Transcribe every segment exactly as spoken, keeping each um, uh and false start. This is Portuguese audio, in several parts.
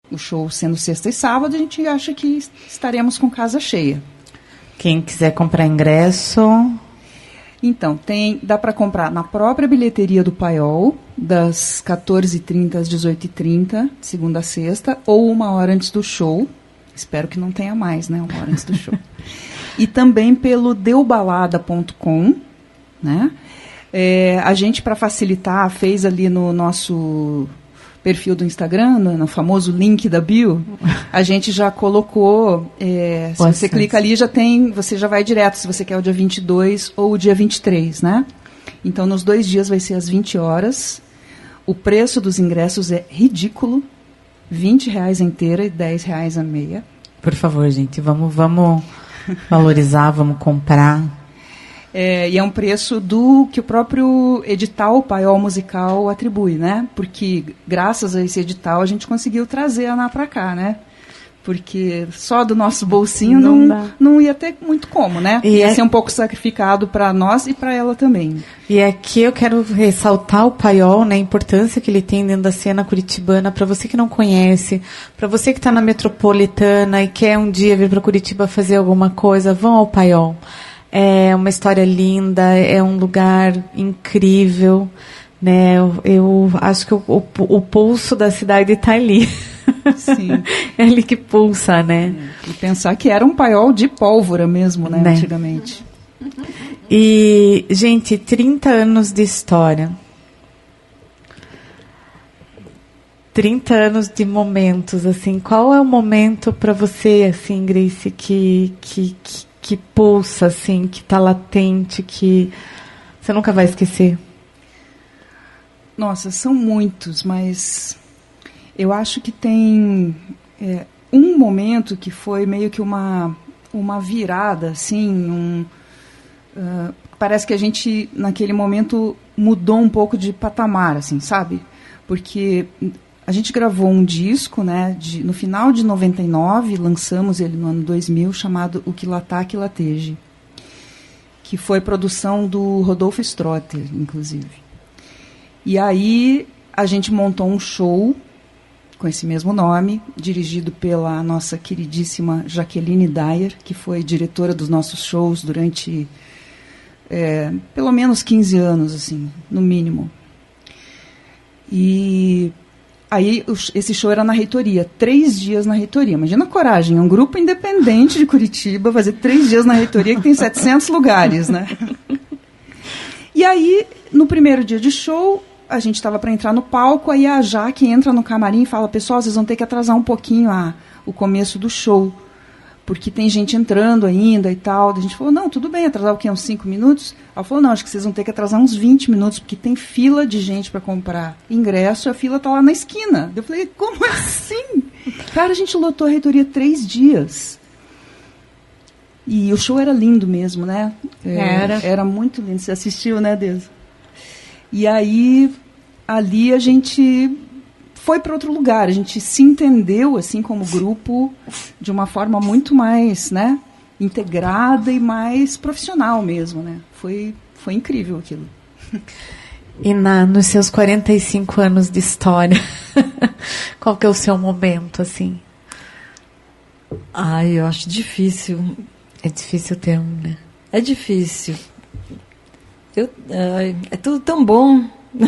o show sendo sexta e sábado, a gente acha que estaremos com casa cheia. Quem quiser comprar ingresso... Então, tem, dá para comprar na própria bilheteria do Paiol, das quatorze e trinta às dezoito e trinta, segunda a sexta, ou uma hora antes do show. Espero que não tenha mais, né? Uma hora antes do show. E também pelo deu balada ponto com, né? É, a gente, para facilitar, fez ali no nosso perfil do Instagram, no, no famoso link da bio, a gente já colocou, é, se você clica ali, já tem, você já vai direto, se você quer o dia vinte e dois ou o dia vinte e três, né? Então, nos dois dias vai ser às vinte horas. O preço dos ingressos é ridículo, vinte reais a inteira e dez reais a meia. Por favor, gente, vamos, vamos valorizar, vamos comprar. É, e é um preço do que o próprio edital Paiol Musical atribui, né? Porque graças a esse edital a gente conseguiu trazer a Ana para cá, né? Porque só do nosso bolsinho não, não, não ia ter muito como, né? E ia é... ser um pouco sacrificado para nós e para ela também. E aqui eu quero ressaltar o Paiol, né? A importância que ele tem dentro da cena curitibana. Para você que não conhece, para você que está na metropolitana e quer um dia vir para Curitiba fazer alguma coisa, vão ao Paiol. É uma história linda, é um lugar incrível, né? Eu, eu acho que o, o, o pulso da cidade está ali. Sim. É ali que pulsa, né? É. E pensar que era um paiol de pólvora mesmo, né? né? Antigamente. E, gente, trinta anos de história. trinta anos de momentos, assim. Qual é o momento para você, assim, Grace, que... que, que que pulsa, assim, que está latente, que você nunca vai esquecer? Nossa, são muitos, mas eu acho que tem é, um momento que foi meio que uma, uma virada, assim, um, uh, parece que a gente, naquele momento, mudou um pouco de patamar, assim, sabe? Porque a gente gravou um disco, né, de, no final de noventa e nove, lançamos ele no ano dois mil, chamado O Quilatá Quilateje, que foi produção do Rodolfo Strotter, inclusive. E aí a gente montou um show com esse mesmo nome, dirigido pela nossa queridíssima Jaqueline Dyer, que foi diretora dos nossos shows durante é, pelo menos quinze anos, assim, no mínimo. E... Aí, esse show era na reitoria, três dias na reitoria. Imagina a coragem, um grupo independente de Curitiba fazer três dias na reitoria que tem setecentos lugares, né? E aí, no primeiro dia de show, a gente estava para entrar no palco, aí a Jaque entra no camarim e fala, pessoal, vocês vão ter que atrasar um pouquinho a, o começo do show, porque tem gente entrando ainda e tal. A gente falou, não, tudo bem, atrasar o quê? Uns cinco minutos? Ela falou, não, acho que vocês vão ter que atrasar uns vinte minutos, porque tem fila de gente para comprar ingresso e a fila está lá na esquina. Eu falei, como assim? Cara, a gente lotou a reitoria três dias. E o show era lindo mesmo, né? Era. Era muito lindo. Você assistiu, né, Deus? E aí, ali a gente... foi para outro lugar, a gente se entendeu assim como grupo de uma forma muito mais, né, integrada e mais profissional mesmo, né? Foi, foi incrível aquilo. E na, nos seus quarenta e cinco anos de história, qual que é o seu momento, assim? Ai, eu acho difícil. É difícil ter um, né? É difícil. Eu, ai, é tudo tão bom.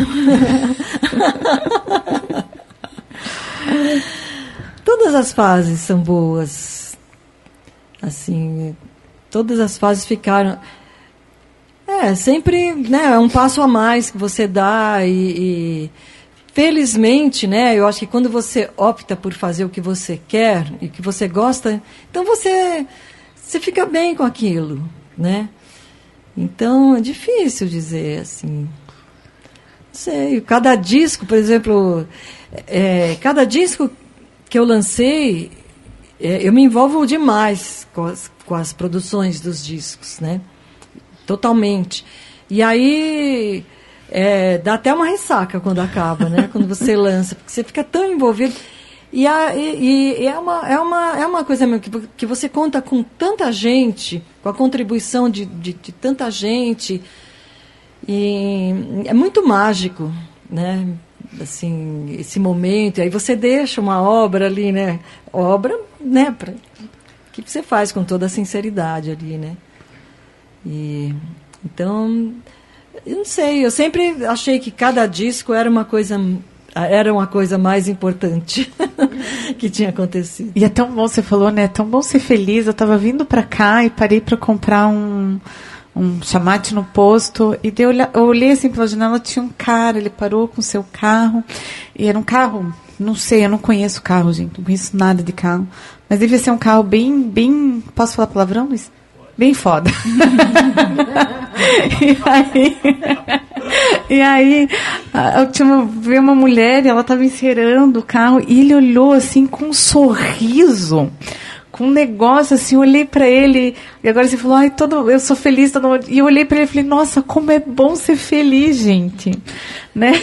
Todas as fases são boas, assim, todas as fases ficaram, é, sempre, né, é um passo a mais que você dá e, e felizmente, né, eu acho que quando você opta por fazer o que você quer e que você gosta, então você, você fica bem com aquilo, né, então é difícil dizer, assim, não sei, cada disco, por exemplo... É, cada disco que eu lancei, é, eu me envolvo demais com as, com as produções dos discos, né? Totalmente. E aí é, dá até uma ressaca quando acaba, né? Quando você lança, porque você fica tão envolvido. E, a, e, e é, uma, é, uma, é uma coisa que, que você conta com tanta gente, com a contribuição de, de, de tanta gente, e é muito mágico, né? assim, esse momento, e aí você deixa uma obra ali, né? Obra, né? Pra, que você faz com toda a sinceridade ali, né? E, então, eu não sei, eu sempre achei que cada disco era uma coisa, era uma coisa mais importante que tinha acontecido. E é tão bom, você falou, né? É tão bom ser feliz. Eu estava vindo para cá e parei para comprar um... um chamate no posto, e deu, eu olhei assim pela janela, tinha um cara, ele parou com o seu carro, e era um carro, não sei, eu não conheço carro, gente, não conheço nada de carro, mas devia ser um carro bem, bem, posso falar palavrão, Luiz? Bem foda. e aí, e aí eu tinha, vi uma mulher, e ela estava encerando o carro, e ele olhou assim com um sorriso, com um negócio assim, eu olhei pra ele, e agora você falou, ai, todo, eu sou feliz, todo mundo. E eu olhei pra ele e falei, nossa, como é bom ser feliz, gente, né?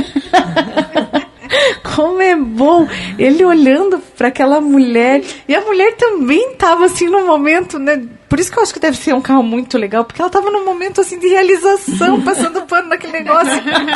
Como é bom, ele olhando para aquela mulher, e a mulher também estava assim num momento, né? Por isso que eu acho que deve ser um carro muito legal, porque ela estava num momento assim de realização, passando pano naquele negócio.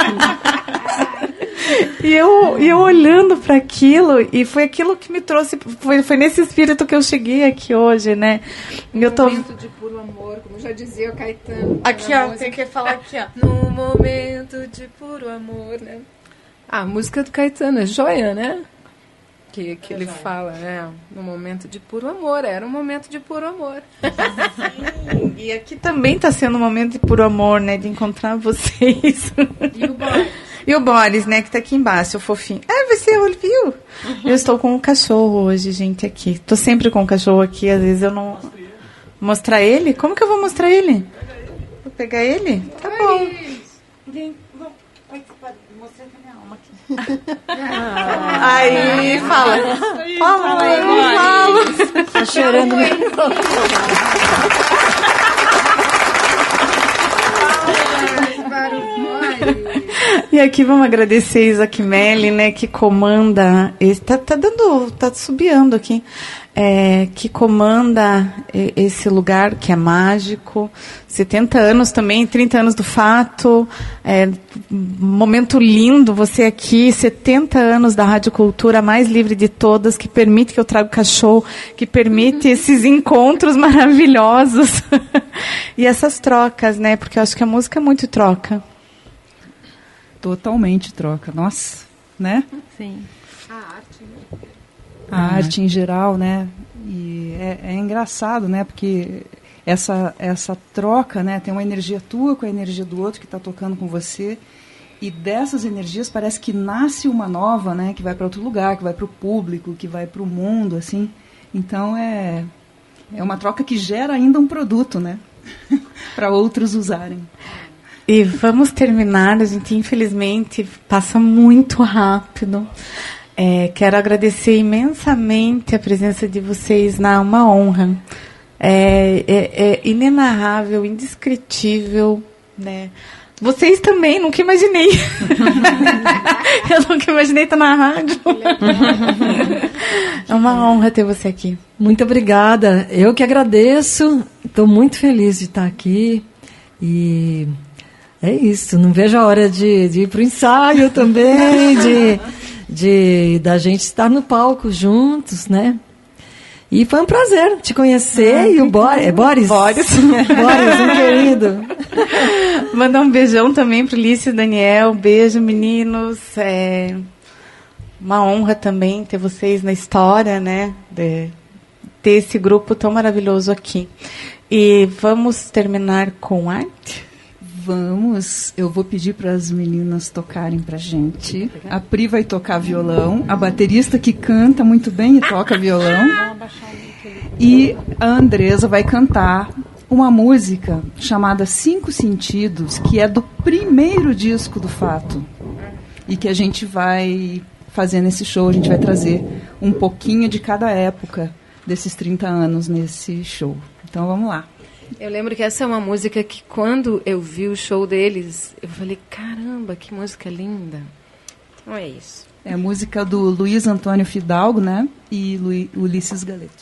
E eu, e eu olhando para aquilo, e foi aquilo que me trouxe, foi, foi nesse espírito que eu cheguei aqui hoje, né? Um eu tô... momento de puro amor, como já dizia o Caetano. Aqui, ó, tem que falar aqui, ó. Num momento de puro amor, né? Ah, a música do Caetano é joia, né? Que, que é ele joia. Fala, né? No momento de puro amor, era um momento de puro amor. Sim, e aqui também está sendo um momento de puro amor, né? De encontrar vocês. E o Boris. E o Boris, né? Que tá aqui embaixo, o fofinho. Ah, você viu? Uhum. Eu estou com um cachorro hoje, gente, aqui. Tô sempre com um cachorro aqui, às vezes eu não... Mostrar ele? Como que eu vou mostrar ele? Vou pegar ele? Tá bom. Vem, vamos. Mostrei a minha alma aqui. Ah. Aí, fala. Fala, aí, fala. Tá cheirando. E aqui vamos agradecer a Isaac Melli, né, que comanda, está tá dando, tá subiando aqui, é, que comanda esse lugar que é mágico, setenta anos também, trinta anos do fato, é, momento lindo, você aqui, setenta anos da Rádio Cultura, a mais livre de todas, que permite que eu traga o cachorro, que permite esses encontros maravilhosos, e essas trocas, né, porque eu acho que a música é muito troca. Totalmente troca, nossa, né? Sim. A arte, né? A ah. arte em geral, né? E é, é engraçado, né? Porque essa, essa troca, né? Tem uma energia tua com a energia do outro que está tocando com você, e dessas energias parece que nasce uma nova, né? Que vai para outro lugar, que vai para o público, que vai para o mundo, assim. Então é, é uma troca que gera ainda um produto, né? Para outros usarem. E vamos terminar, a gente infelizmente passa muito rápido. É, quero agradecer imensamente a presença de vocês, na uma honra. É, é, é inenarrável, indescritível, né? Vocês também, nunca imaginei. Eu nunca imaginei estar na rádio. É uma honra ter você aqui. Muito obrigada. Eu que agradeço. Estou muito feliz de estar aqui. E... é isso, não vejo a hora de, de ir para o ensaio também, de, de da gente estar no palco juntos, né? E foi um prazer te conhecer. Ah, e o Boris, é Boris? Boris. Boris, um querido. Mandar um beijão também para o Ulisses e Daniel. Beijo, meninos. É uma honra também ter vocês na história, né? De ter esse grupo tão maravilhoso aqui. E vamos terminar com arte? Vamos, eu vou pedir para as meninas tocarem para a gente. A Pri vai tocar violão, a baterista que canta muito bem e toca violão. E a Andresa vai cantar uma música chamada Cinco Sentidos, que é do primeiro disco do Fato. E que a gente vai fazer nesse show, a gente vai trazer um pouquinho de cada época desses trinta anos nesse show. Então vamos lá. Eu lembro que essa é uma música que, quando eu vi o show deles, eu falei, caramba, que música linda. Então é isso. É a música do Luiz Antônio Fidalgo, né? E Lu- Ulisses Galeto.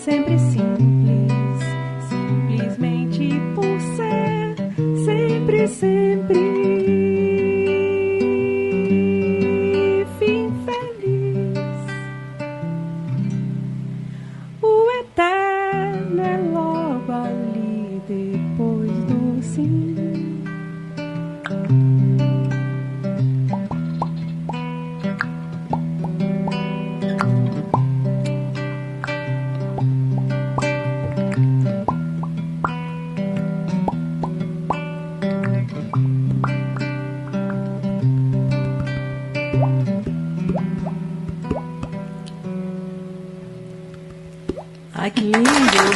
sempre simples, simplesmente por ser sempre, sempre fim feliz. O eterno é logo ali depois do sim. Ai, que lindo!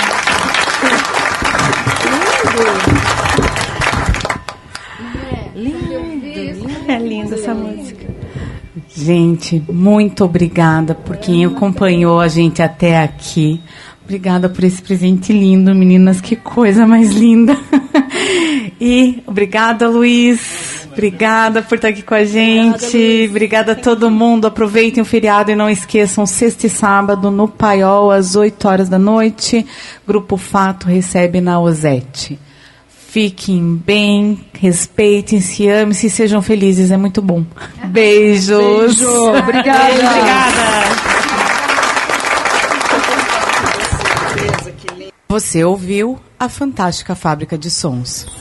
Lindo! Lindo! É linda essa música. Gente, muito obrigada por quem acompanhou a gente até aqui. Obrigada por esse presente lindo, meninas, que coisa mais linda. E obrigada, Luiz. Obrigada por estar aqui com a gente. Obrigada a todo mundo. Aproveitem o feriado e não esqueçam, sexta e sábado no Paiol, às oito horas da noite. Grupo Fato recebe na Osete. Fiquem bem, respeitem-se, amem-se e sejam felizes. É muito bom. Beijos. Beijo. Obrigada. Beijo, obrigada. Você ouviu a Fantástica Fábrica de Sons.